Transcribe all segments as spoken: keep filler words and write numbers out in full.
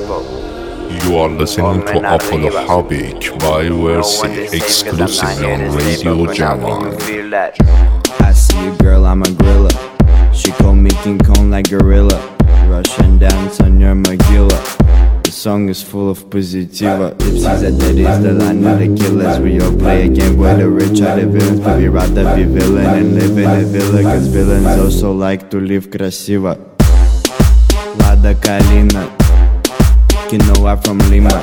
You are listening to Apollo Habik by U R C exclusively on Radio Jaman. I see a girl, I'm a gorilla. She call me King Kong like gorilla. Russian dance on your Magilla. The song is full of positiva. Gypsies at that is the line of the killers. We all play a game where the rich are the villains, but we rather be villain and live in a villa. Cause villains also like to live красиво. Lada Kalina, Quinoa from Lima.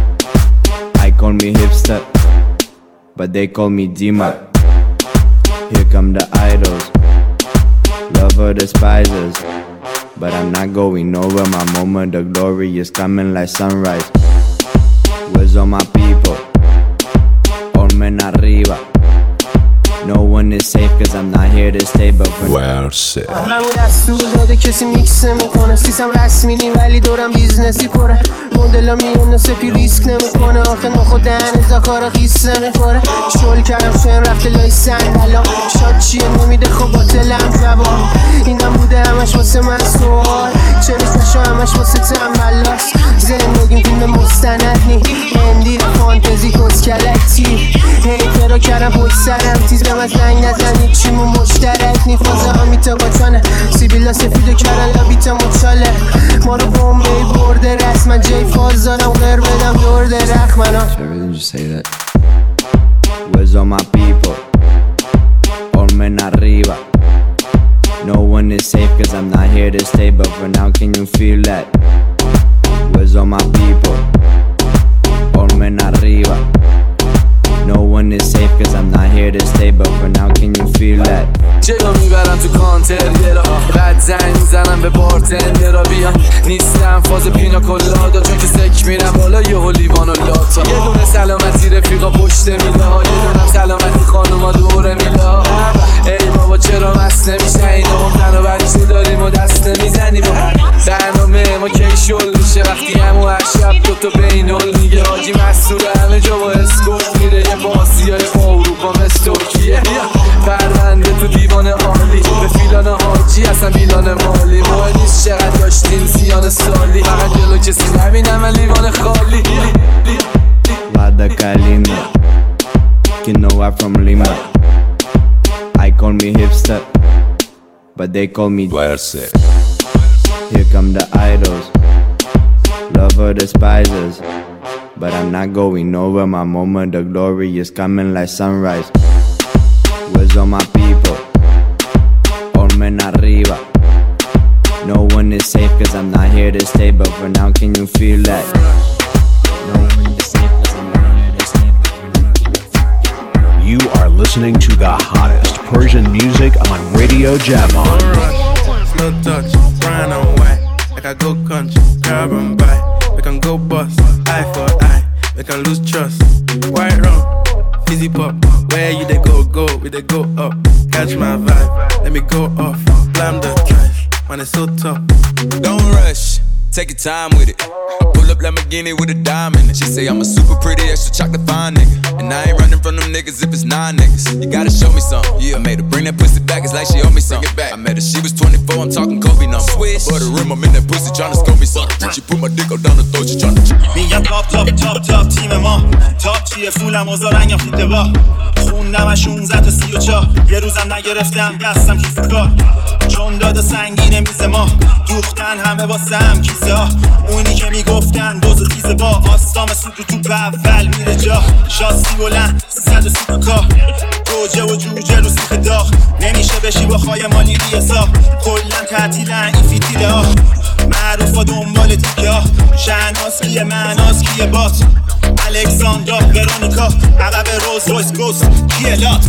I call me hipster, but they call me Dima. Here come the idols, lover despisers. But I'm not going nowhere, my moment of glory is coming like sunrise. Where's all my people? All men arriba. No one is safe cause I'm not here to stay but for Where say همون دستور داده کسی میکس نمیکنه سیسم رسمینی ولی دورم بیزنسی پره مدلا میونه سپی ریسک نمیکنه آخه نخو دهن ازا کارا خیس نمیخوره شل کردم شویم رفته لای سنگلا شاد چیه نمیده خب باطلم جواب این دم بوده همش واسه من سوال چرا نشا همش واسه تنبلاست زندگیم فیلم مستند نی اندی فانتزی کسکلکتی هیته رو کردم پشت سرم تیز بهم از زنگ نزنید چیمون مشترک نی فازه ها میتا باتانه سیبیلا سفیدو کردن لابیتا مچاله ما رو بومبی برده رسما جی فاز دارم غیر بدم دور درخ منو Everything just say that. Where's all my people? All men arriba. No one is safe cause I'm not here to stay but for now can you feel that? Where's all my people? All men arriba. No one is safe cause I'm not here to stay but for now can you feel that? جلو میبرم تو کانتر یه را بعد زنگ میزنم به بارتندر را بیان نیستم فاز پینا کلادا چون که سک میرم بالا یه لیوان و لاتا یه دونه سلامتی رفیقا پشت میله ها یه دونم سلامتی خانوما دور میله ها ای بابا چرا مست نمیشه اینا هم تن و بچه داریم و دست نمیزنیم برنامه ما کی شل میشه وقتی همو هر شب دوتا بینال میگه حاجی مسئول همه جا با اسکورت میره یه باسی های اروپا مثل ترکیه پرونده تو دیوان عالی به فیلان حاجی اصلا میلان مالی مهم نیست چقدر داشتین زیان سالی فقط جلو کسی نبینم من لیوان خالی Lada Kalina, Quinoa from Lima. I call me hipster, but they call me Where say Here come the idols, lover despisers. But I'm not going nowhere, my moment of glory is coming like sunrise. Where's all my people? All men arriba. No one is safe cause I'm not here to stay but for now can you feel that? No one is safe cause I'm not here to stay but for now can you feel that? You are listening to the hottest Persian music on Radio Jaman. Slow touch, brown and white, like I go country, grab and buy. We can go bust, eye for eye, we can lose trust. White rum, fizzy pop, where you they go, go, we they go up. Catch my vibe, let me go off, blam the drive, man it's so tough. Don't rush, take your time with it. I pull up Lamborghini with a dime in it. She say I'm a super pretty, extra chocolate fine nigga. And I ain't running from them niggas if it's nine niggas. You gotta show me something. Yeah, I made her bring that pussy back, it's like she owe me something. I met her, she was twenty-four, I'm talking Kobe number. Swish, but the rim, I'm in that pussy tryna scope me something. She put my dick up down the throat, she tryna. میگم تاپ تاپ تاپ تاپ تیم ما تاپ چیه فولم و زارنگم فیده با خوندم شونزده تا سی و چار یه روزم نگرفتم دستم کیف کار چون داده سنگینه میز ما دوختن همه واسه هم کیسه ها اونی که میگفتن دوز خیزه با آستام سوت تو به اول میره جا شاسی بلند سیصد و سی تا کار گوجه و جوجه رو سیخ داغ نمیشه بشی با خواهی مالی ریسا کلن تعطیلن این فیتیله ها معروفا دنبال تیکه ها شهناز کیه معناز کیه بات الکساندرا ورونیکا عقب روز رویس گوست کیه لات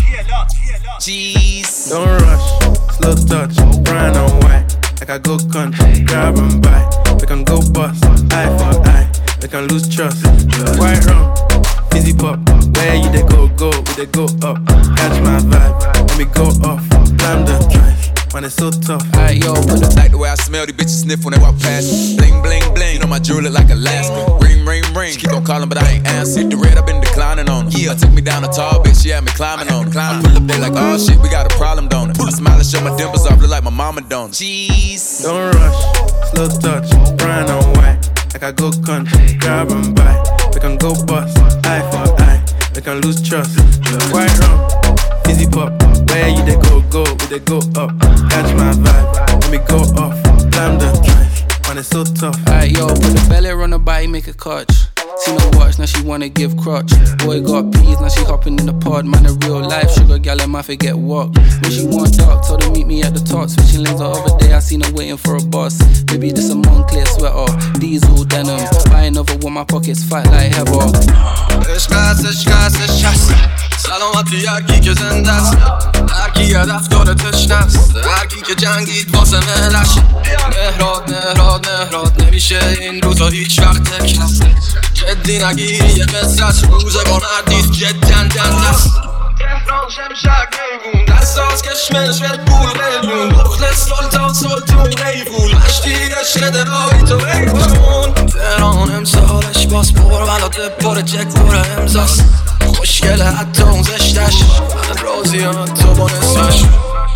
Cheese. Don't rush, slow touch, brown and white, like I go country, grab and buy. We can go bust, eye for eye, we can lose trust. White rum, fizzy pop, where you they go, go, we they go up. Catch my vibe, let me go off, blam the drive. Man, it's so tough. Hey, yo, like the way I smell, these bitches sniff when they walk past. Bling, bling, bling. You know my jewelry like Alaska. Ring, ring, ring. She keep on calling, but I ain't answer. Hit the red, I've been declining on her. Yeah, took me down a tall bitch, she had me climbing on her. I pull up there like, oh shit, we got a problem, don't it? I smile and show my dimples off, look like my mama don't it. Cheese. Don't rush, slow touch, brown and white, like I go country, grab and buy. We can go bust, eye for eye. We can lose trust. White rum, fizzy pop. Where you they go, go, we they go up. Catch my vibe, let me go off. Climb the drive, man it's so tough. Alright yo, put the belly on the body, make a catch. See no watch, now she wanna give crutch. Boy got peas, now she hopping in the pod. Man, a real life sugar gal, I might forget what. When she want talk, told her meet me at the top. Switching lanes the other day, I seen her waiting for a bus. Baby, this a Moncler sweater, diesel denim. Buying over with my pockets fat like heather. عشقست عشقست شست سلامتی هرکی که زنده است هرکی یه رفتار تشنست هرکی که جنگید واسه مهلش مهراد مهراد مهراد نمیشه این روزا هیچ وقت تکرست جدی نگیری یه قصرت روزگار نردید جدا دندست تهران شمشک نیبون دستاز کشمش به پول قیبون بخل سلطان سلطون قیبون مشتی عشق دقایی تو قیبون تهران امسالش باز پر ولات پر چک پر امزاست خوشگله حتی اون زشتش من راضیم تو با نصفش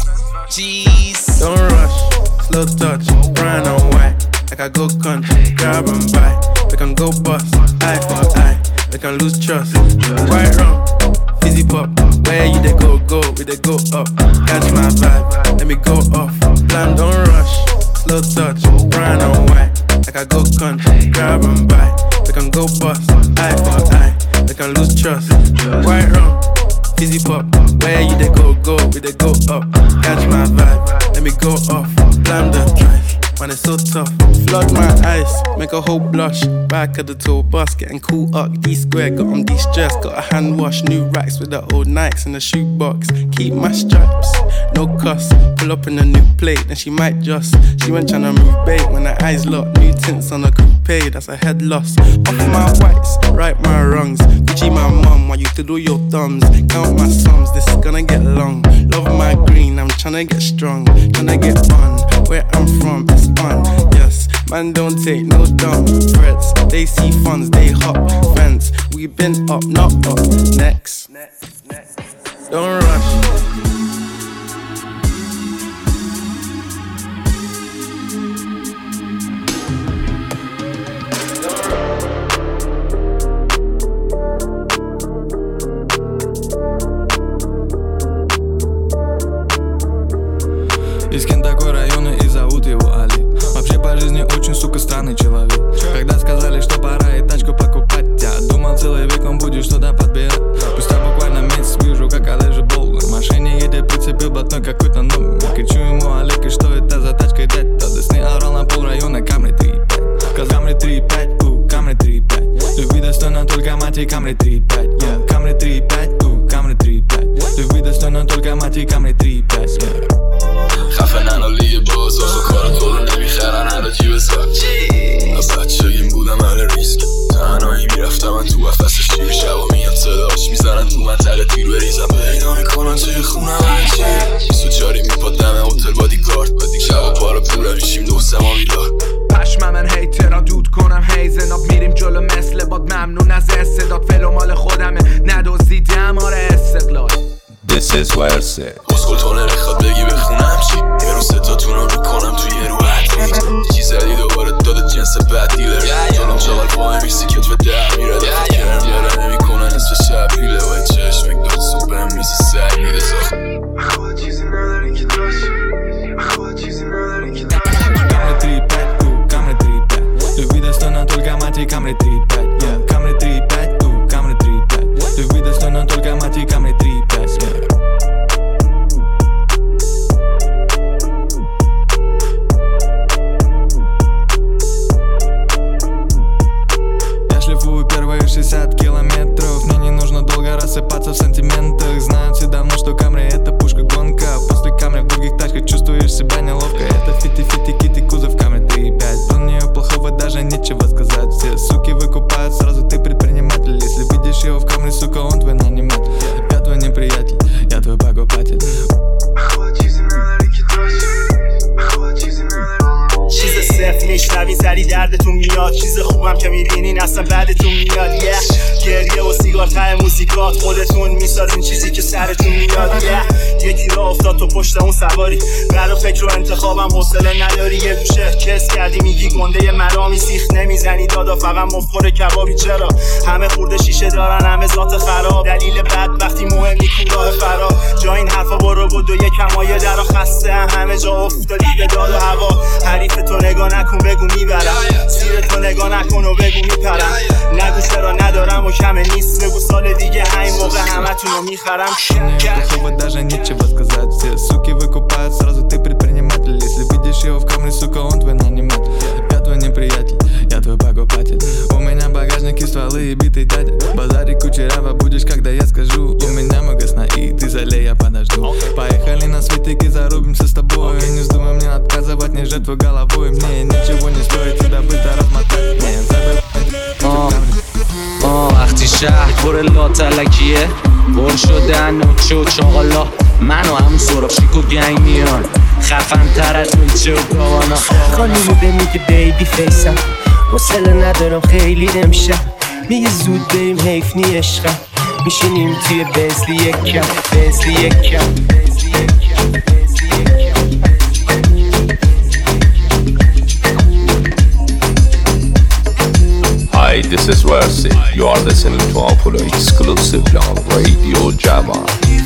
Don't rush, slow touch, brown and white. Like I go country, grab and buy. We can go bust, eye for eye. We can lose trust. White rum, fizzy pop. Where you they go, go, we they go up. Catch my vibe, let me go off. Plan, don't rush, slow touch, brown and white. Like I go country, grab and buy. We can go bust, eye for eye. We can lose trust. White rum, fizzy pop. Where you they go, go, we they go up. Catch my vibe, let me go off. Plan the drive, man it's so tough. Flood my eyes, make a whole blush. Back of the tour bus, getting cool up. D square, got on de-stress. Got a hand wash, new racks with the old Nikes in the shoebox. Keep my stripes, no cuss. Pull up in a new plate, then she might just. She went tryna move bait when her eyes locked. New tints on a coupe, that's a head loss. Off my whites, right my wrongs. Gucci my mum, while you to do your thumbs. Count my sums, this is gonna get long. Love my green, I'm tryna get strong. Tryna get on, where I'm from, it's on. Yes, man don't take no dumb threats. They see funds, they hop fence. We been up, not up. Next, don't rush. Из Кентакой района и зовут его Али. Вообще по жизни очень, сука, странный человек. Когда сказали, что пора и тачку покупать, я думал целый век он будет что-то подбирать. Спустя буквально месяц вижу, как Олежа Болдер в машине едет, прицепил блатной какой-то номер. Кричу ему: Олег, и что это за тачка, дядь? Тот Дисней орал на пол района Камри три и пять. Сказал Камри три и пять, у, Камри три и пять. Любви достойна только мать и Камри три и пять. Камри три и пять, у, Камри три и пять. Любви достойна только мать и Камри три и пять. خفنن و لیه باز آخو کار تو رو نمیخرن هر جیب ساک بچگیم بودم اهل ریسک تنهایی میرفتم من تو قفس شیر شبا میاد صداش میزنن تو منطقه تیر بریزم پیدا میکنن توی خونم هرچی بیست و چاری میپاد دمه هتل بادیگارد بدی شبا پارا پوله میشیم دو سما میلار پشمم من هیترا دود کنم هیزناب میریم جلو مثل باد ممنون از استعداد فلو مال خودمه ندوزیدم آره استقلال This is ورسه اسکل تو نمیخواد بگی بخونم چی یه رو ستاتونم رو کنم توی یه رو حدید چی زدی دوباره داده جنس بد دیلر جلوم چاقل پای میسی کتف در میره دفت کرم دیاره نمی کنن نصف شب بیله و چشمک داد سوپم میسی سر میده ساخت خواهد چیزی نداری که داشت خواهد چیزی نداری که داشت Камри три и пять, у, Камри три и пять. Любви достойна только мать и Камри три и пять. Камри три и пять, у, Камри три и пять. Любви достойна только мать и Камри три и пять. Я шлифую первые шестьдесят километров. Мне не нужно долго рассыпаться в сантиментах. Знают все давно, что Камри это пушка гонка. После Камри в других тачках чувствуешь себя неловко. Это фити-фити кит и кузов Камри три и пять. Про нее плохого даже нечего сказать. Все суки выкупают сразу, ты предприниматель. Если видишь его в Камри, сука, он твой наниматель. Я твой неприятель, я твой покупатель. چیز صرف میشنوی سری دردتون میاد چیز خوبم که میبینین اصلا بعدتون میاد. yeah. گریه و سیگار ته موزیکات خودتون میسازین چیزی که سرتون میاد. yeah. یکی را افتاد تو پشت اون سواری، برا فکر و انتخابم حوصله نداری. یه گوشه کس کردی میگی گنده مرامی، سیخ نمیزنی دادا فقط مفخور کبابی. چرا همه خورده شیشه دارن، همه ذات خراب، دلیل بعد وقتی مهم نیکو راه فرار. جا این حرفا برو بود و یک کمایه درا خسته، همه جا افتادی به داد و هوا. حریف تو نگاه نکن بگو میبرم، سیر تو نگاه نکن و بگو میپرم. نگو چرا ندارم و کمه نیست، بگو سال دیگه همین موقع همه تونو میخرم. Плохого даже нечего сказать. Все суки выкупают сразу, ты предприниматель. Если видишь его в камере, сука, он твой наниматель. Я твой неприятель, я твой покупатель. У меня багажник и стволы и битый дядя. Базари кучерява будешь, когда я скажу. У меня много сна и ты залей, я подожду. Поехали на светик и зарубимся с тобой. Не вздумай мне отказывать, не жертвуй головой. Мне ничего не стоит тебя быстро размотать. Не забывай. وقتی شهر پر لاتلکیه بر شدن نوچه و چاقالا، من و همون سراب شیک و گنگ میان خفن تر از نوچه و گاوانا. خانمو میگه بیبی فیسم، حوصله ندارم خیلی امشب. میگه زود بریم حیف نی عشقم، میشینیم توی بنزلی یکم بنزلی یکم. Hi, this is Versi. You are listening to Apollo exclusively on Radio Java.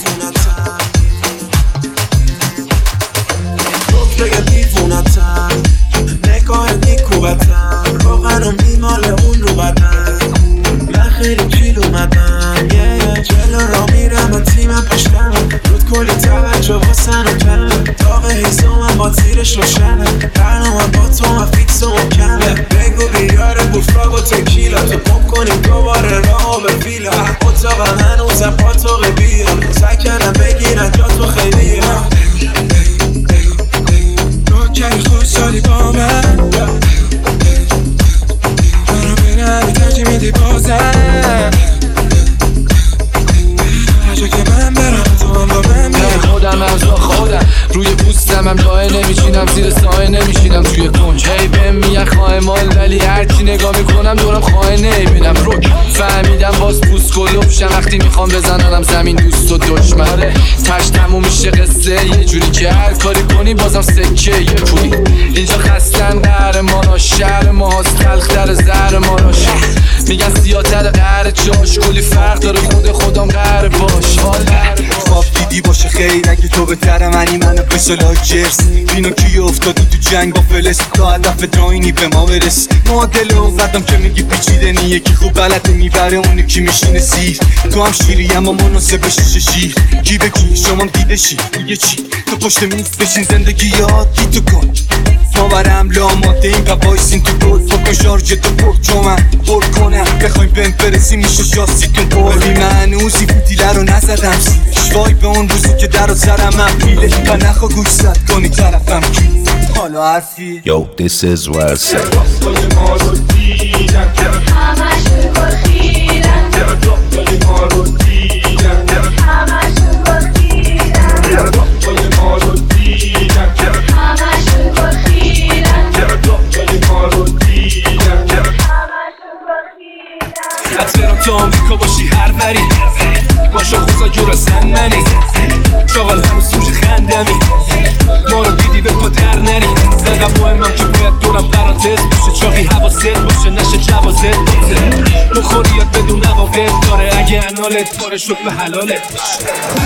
بگه دیوونتم، نگاه نیکوبتم، روغنم میماله اون رو بدن. من خیلی پیل اومدم، یه جلو را میرم من تیمم پشتم. رود کلی توجه واسن و کم، داغ هیزم با تیرش روشنه. برنامه با تو هم فیکس و مکمه. بگو بیاره بوفاگ و تکیلا، تو پمپ کنیم دوباره راه به ویلا. اتاقم هنوزم پاتوقی بیا، سکنم بگیرن جا تو خیلیه. کلی خوش سالی با من، منو بینم ترجیح میدی بازم. هر جا که من برم تو هم با من برم. خودم از با خودم روی پوستم هم لایه نمیشینم، زیر سایه نمیشینم توی کنج. هی بهم میگن خواهمال ولی هرچی نگاه میکنم دورم خواهه نمیبینم. روک فهمیدم باز پوست کلوبشم وقتی میخوام بزننم زمین دوست و دشمن. تش تموم میشه قصه یه جوری که هر کاری کنی بازم سکه یه پولی. اینجا خستن قهرمانا، شهر ما هاست تلختر زهر ماراش. میگن زیادتر قهر جاش، کلی فرق داره خود خودم قهر باش. خواب دیدی باشه خیر اگه تو بهتره منی منو بسالا جرس. پینوکیو افتادی تو جنگ با فلس، تا هدف داینی به ما برس. معادله و قدم که میگی پیچیده نی، یکی خوب بلده میبره اونی که میشینه زیر. تو هم شیری اما مناسب شیشه شیر. کی به کی شما دیده شی دیگه چی؟ تو پشت میز بشین زندگی عادی تو کن. ما برم لاماده این قوایسین تو گل. فکن شارژ تو پر جو من پر کنم، بخوایم بهم برسیم میشه شاستیتون پر. ولی من هنوزی فوتیله رو نزدم سیرش، وای به اون روزی که در و سرم من پیله. و نخوا گوش زد کنی طرفم کی حالا حرفی. Yo, this is Versi. حتما تو آمریکا باشی هر وری باشا خوزا جورا سن منی شاغل همه سوژ خندمی. ما رو دیدی به پا در نری، زدم مهمم که باید دورم پرانتز باشه. چاقی حواست باشه نشه جوازت باشه. بخوریات بدون عواقب داره، اگه انالت پاره شد به حلالت باشه.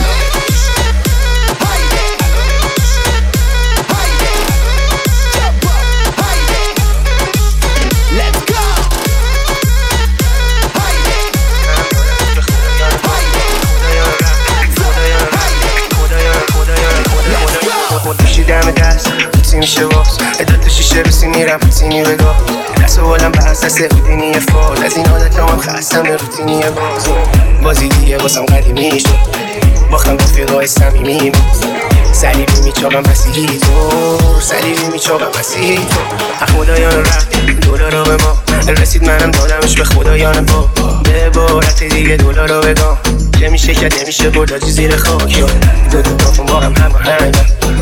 دم دست پوتی میشه باز اداد تو شیشه بسی میرم پوتینی بگاه. دست و بالم به اساس روتینی فاز، از این عادت هم خستم روتینی باز. بازی دیگه بازم قدیمی شد، باختم رفیقای صمیمی باز. سلیبی میچاقم مسیحی تو، سلیبی میچاقم مسیحی تو. خدایان رفت دلارا به ما رسید، منم دادمش به خدایان با. به عبارت دیگه دلارا بگم که میشه که نمیشه برداجی زیر خاک. دو دو تافون با هم همه هنگم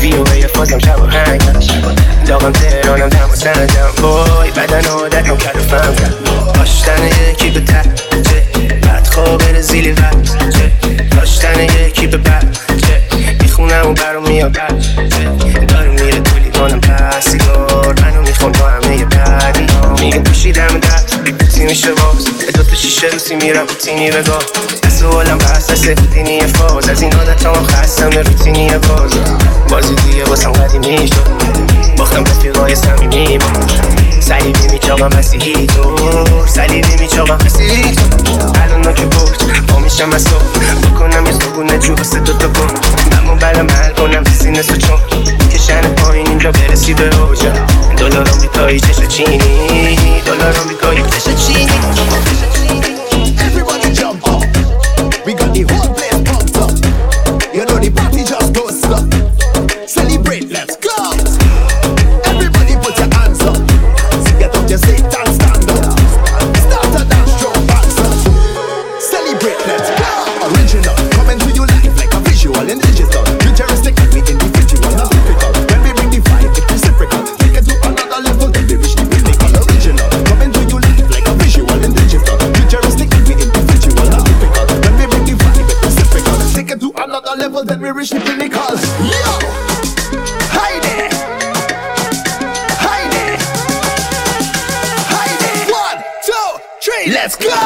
وی و ای فازم شب و هنگ داغم تهرانم دم و سنجم وای بدن عادتم کرد و فهم کرد داشتن یکی به تچه بعد خواب رزیلی بچه داشتن یکی به بچه میخونم و برام میاد بچه داره میره تو لیوانم پس سیگار منو میخوام با همه یه بعدی میگه پوشیدم دست بیبوتی میشه باز دوتا شیشه روسی میرم روتینی بگاه دست و حالم بست دست روتینی فاز از این عادت هم خستم روتینی باز بازی دیگه باسم قدیمی شد باختم رفیقای صمیمی سلیبی میچاقم مسیحی دور سلیبی میچاقم مسیحی دور الان نا که بود با میشم از تو بکنم یه زبونه جو واسه دوتا کن اما بلم حل کنم سینه سو چون کشن پایین اینجا برسی به اوجا دلار آمریکایی چش چینی دلار آمریکایی چش چینی Everybody jump up. We got the whole place pumped up. You know the party just don't stop. Celebrate, let's go. Everybody put your hands up. So get up your seat and stand up. Start to dance, strong hands up. Celebrate, let's go. Original, coming to you live like a visual and digital. Futuristic and we individual, not typical. When we bring the vibe, it's reciprocal. Take it to another level, then we reach the pinnacle. Original, coming to you live like a visual and digital. Futuristic and we individual, not typical. When we bring the vibe, it's reciprocal. Take it to another level, then we reach the pinnacle. Yo! Hi there! Hi there! Hi there! One, two, three, let's go!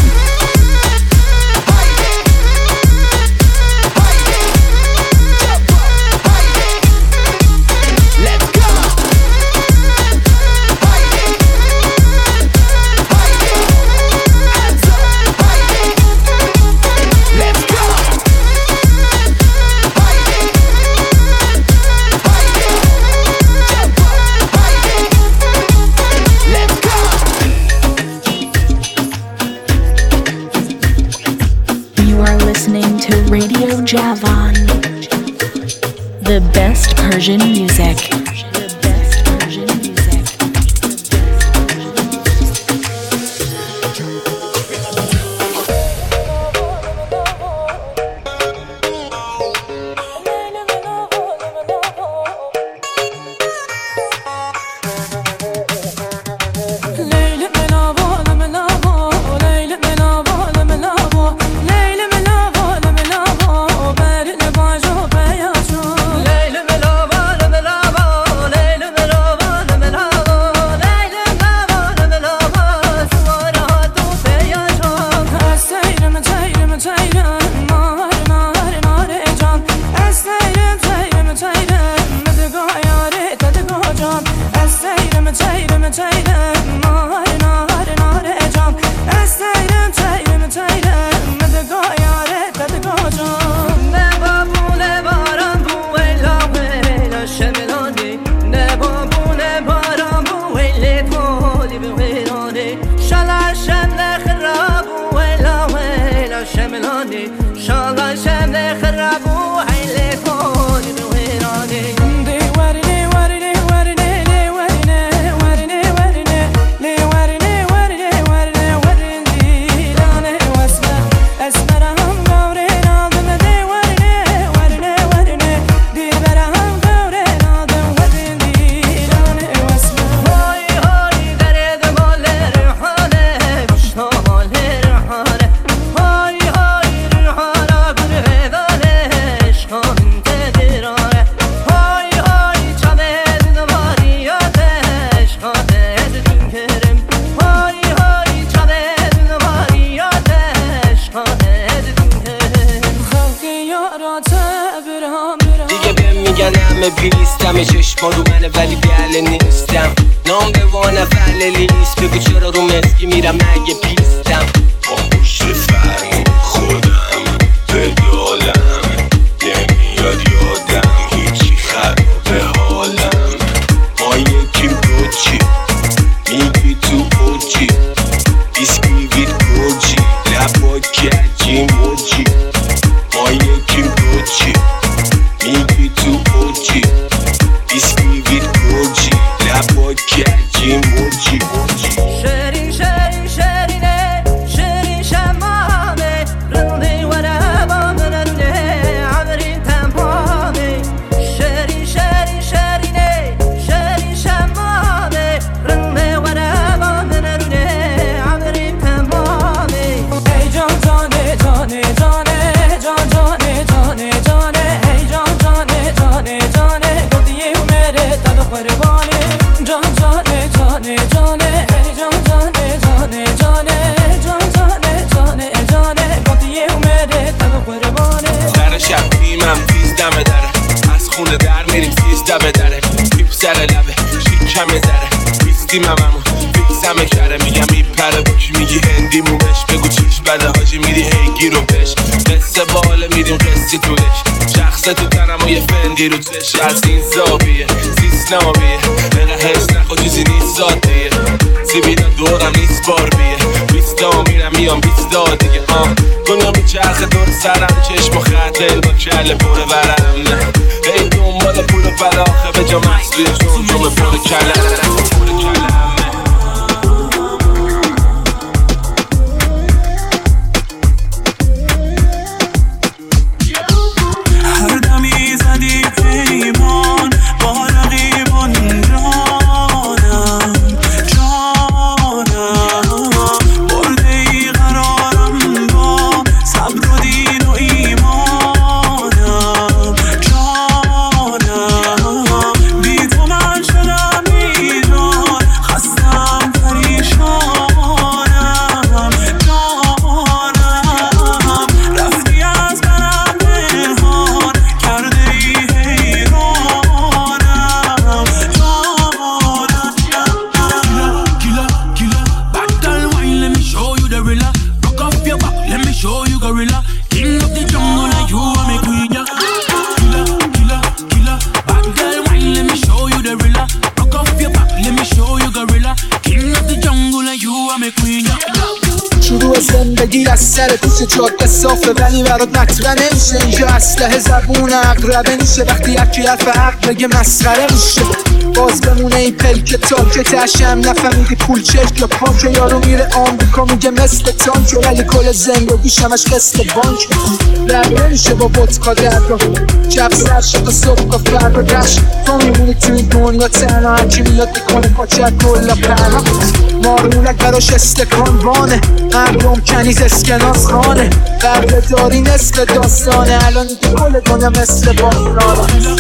Radio Javan, the best Persian music. پیستم چشما رو منه ولی بیاله نیستم نام به وانه فعله لیست بگو چرا رو مسکی میرم مگه پیستم با پشت فرمون خودم بدالم نمیاد یادم هیچی خرابه حالم ما یکی بچی میگی تو اوچی بیسکویت گوچی لبا کجی موچی ما یکی بچی میگی تو اوچی بیسکویت گوچی لبا کجی موچی شیرین شیرین شیرینه شیرین شب دره پیپ سر لبه شیکم دره بیستی مممو فیکسم کره میگم میپره با کی میگی هندیمونش بگو چیش بده حاجی میری هیگی رو بش قصه باله میریم قصی تو دش شخصه تو تنم و یه فندی رو تش از این زاویه زیست نامیه نقه هست نخوا چیزی نیست ذاتیه زیبینا دورم نیست بار بیه بیستا میرم میام بیستا دیگه آه دنیا میچرخه دور سرم چشم و خطل با کل پر ورم نه ای دنبال پول و پلاخه به جا محصولی چون جمع پر کلم جاده صافه ولی برات مطرح نمیشه اینجا اسلحه زبون اقربه میشه وقتی یکی حرف حق بگه مسخره میشه باز بمونه این پلک تاکت اشم نفهمیدی پول چشت یا پاک یارو میره آمریکا میگه مثل تانک ولی کل زندگیش همش قسط بانک رب نمیشه با ودکا درگاه جب سر شد و صبح و فردا دشت تو میمونی توی دنیا تنها هرکی میاد میکنه پاچه کلا پناه مارمولک براش استکان وانه مردم کنیز اسکناس خانه برده داری نصف داستانه الان دیگه کل دنیا مثل بحرانه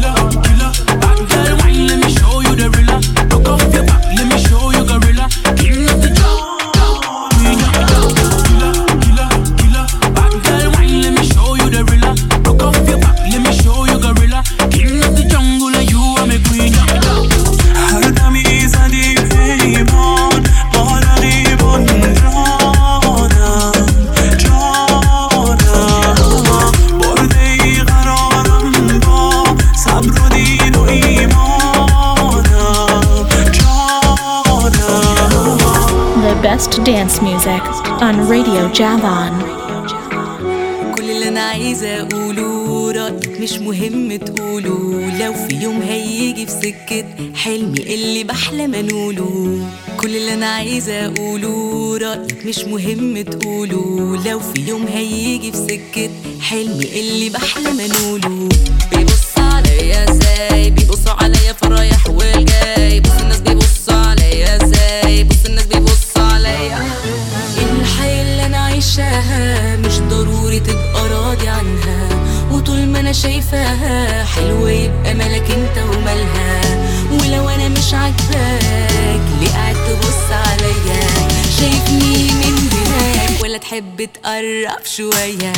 Best dance music on Radio Javan. كل اللي انا عايزه اقوله رايك مش مهم تقوله لو في يوم هيجي في سكه حلمي اللي بحلم انوله كل اللي انا عايزه اقوله رايك مش مهم تقوله لو في يوم هيجي في سكه حلمي اللي بحلم انوله بيبص عليا ازاي بيبصوا عليا في الرايح والجاي بص الناس بيبصوا عليا ازاي بص الناس بيبصوا عليا الحياة اللي انا عايشاها مش ضروري تبقى راضي عنها وطول ما انا شايفاها حلوة يبقى مالك انت ومالها ولو انا مش عاجباك ليه قاعد تبص عليا شايفني من هناك ولا تحب تقرب شوية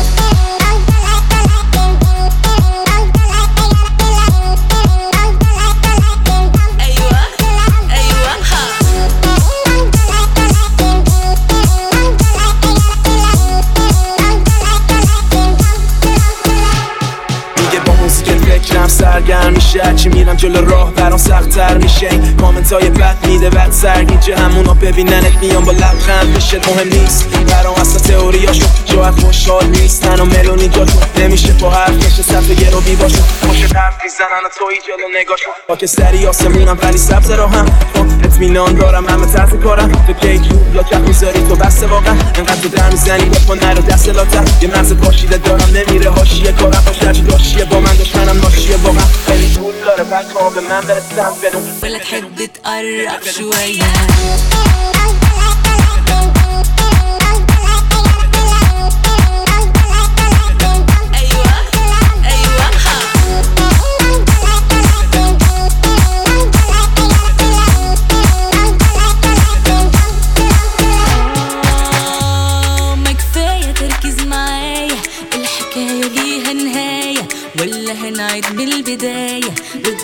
سرگرم میشه چی میرم جلو راه برام سخت‌تر میشه کامنتای بد میده بد سرگیجه همونا ببیننت میان با لبخند میشه مهم نیست برام اصلا تئوریاشون جواب خوشحال نیستن و ملونی جاتون نمیشه با حرف نشه صفحه رو بی باشون خوش حرف میزنن و توی جلو نگاشون خاکستری آسمونم ولی سبز راهم اطمینان دارم همه طرف کارم تو کیک یا کف میذاری تو بسته واقعا انقدر تو در میزنی با پا نرو دست لاتم یه مرز پاشیده دارم نمیره حاشیه کارم باش هرچی داشیه با من دشمنم ناشیه واقعا خیلی طول داره بعد تا به من برسم بدون ولا تحب تقرب شوية هنعيد من البداية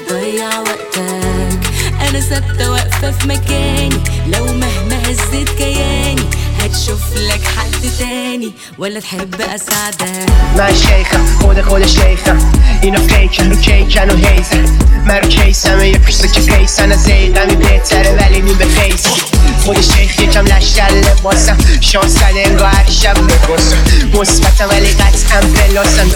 مكاني، لو مهما هزت كياني هتشوف لك حد تاني ولا تحب اساعدك. من شیخم خود خود شیخم، اینا فیکن رو کیکن و هیزن، من رو کیسم یه پیشتا که قیسن، از ایقمی بهتره ولی نیم به قیسم. خود شیخ یکم لشکر لباسم، شانس کده انگاه هر شب بگسم، مثبتم ولی قطعا بلاسم.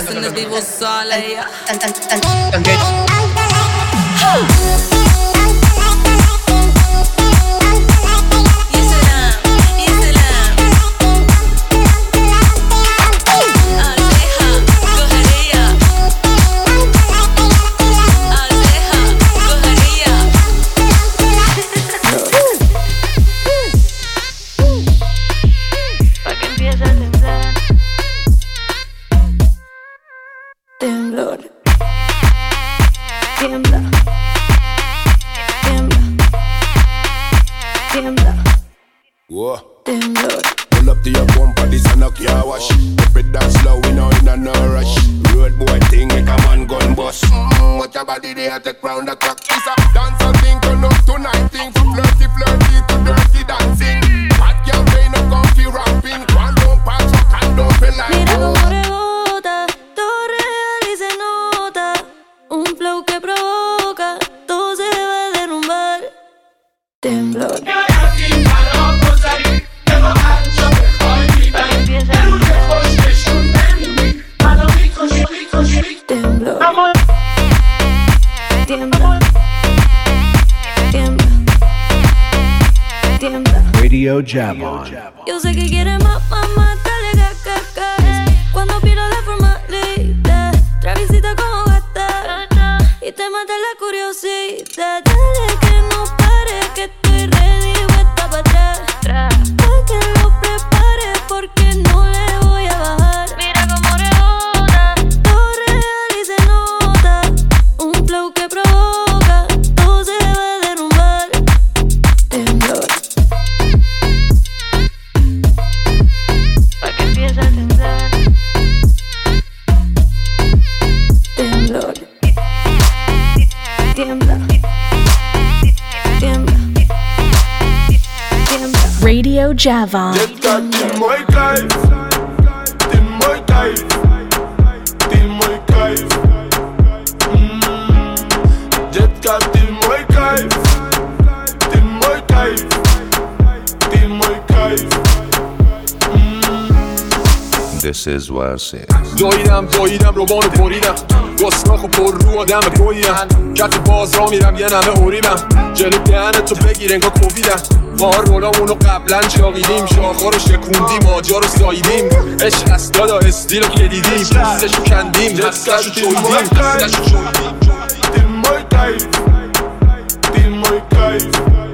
Pull up to your bumper, this a no car wash. Keep it down slow, we know in a no rush. Road boy thing make a man gun bust. Mm, watch your body there, take round the clock. It's a dance and thing, turn up tonight thing. From flirty, flirty to dirty dancing. Hot girl, pain up, comfy rapping. One don't pass, one don't feel like. Mira como rebota, todo real y se nota. Un flow que provoca, todo se va a derrumbar. Temblor. Radio Javon. Yo sé que quieres más, mamá, dale caca. Cuando pierdo la formalidad, travisita como gata y te mata la curiosidad. Dale que no pare, que estoy ready, vuelta para atrás. Pa' que lo prepare porque no le voy a bajar. Mira como rebota, todo real y se nota. Un flow que provoca, todo se va a derrumbar. Temblor. Pa' que empiece a temblar. Temblor. Tiembla. Tiembla. Tiembla. Radio Javon. Muy kaif, tim muy kaif, tim muy kaif. Jet kat tim muy kaif, tim muy kaif, tim muy kaif. This is Warsi. دویدم دویدم روبانو بریدم گسناخو پر رو آدم گویم کت باز را میرم یه نمه اوریمم جلو دهن تو بگیر انگاه کوبیدم ما رولامونو قبلا چاقیدیم شاخا رو شکوندیم آجا رو ساییدیم عشق هست دادا استیل رو کلیدیم پوستشو کندیم دستشو چویدیم دستشو چویدیم Tim muy kaif, tim muy kaif.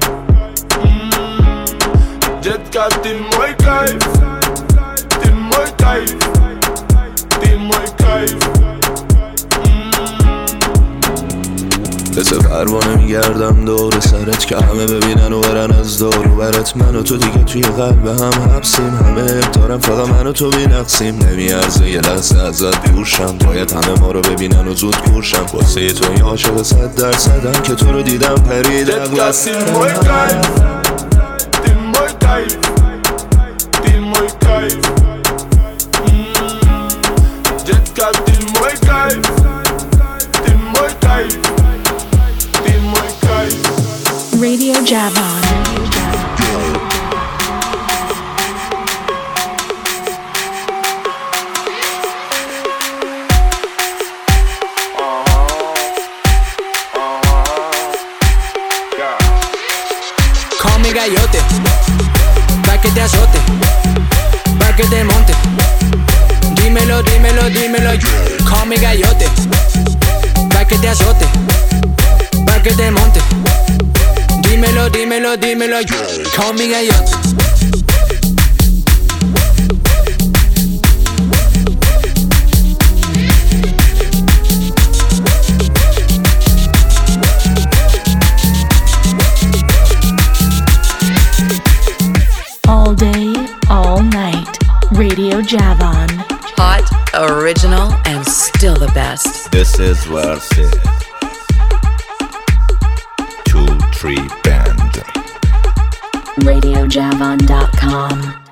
Jet kat tim muy kaif, tim muy kaif, tim muy kaif. مثل پروانه میگردم دور سرت که همه ببینن و برن از دور و برت. من و تو دیگه توی قلب هم حبسیم، همه اختارم فقط من و تو بینقصیم. نمیارزه یه لحظه ازت دورشم، باید همه ما رو ببینن و زود کورشم. واسه تو این عاشق صد درصدم که تو رو دیدم پریدم واسه تیم muy kaif, تیم muy kaif, تیم muy kaif. Jet kat تیم muy kaif, تیم muy kaif. Radio Javon. Call me Gallote, pa' que te azote, pa' que te monte. Dímelo, dímelo, dímelo. Call me Gallote, pa' que te azote, pa' que te monte. Dímelo, dímelo, dímelo. Call me Gallote. All day, all night. Radio Javon. Hot, original, and still the best. This is Warsi. Two, three band. radio javon dot com.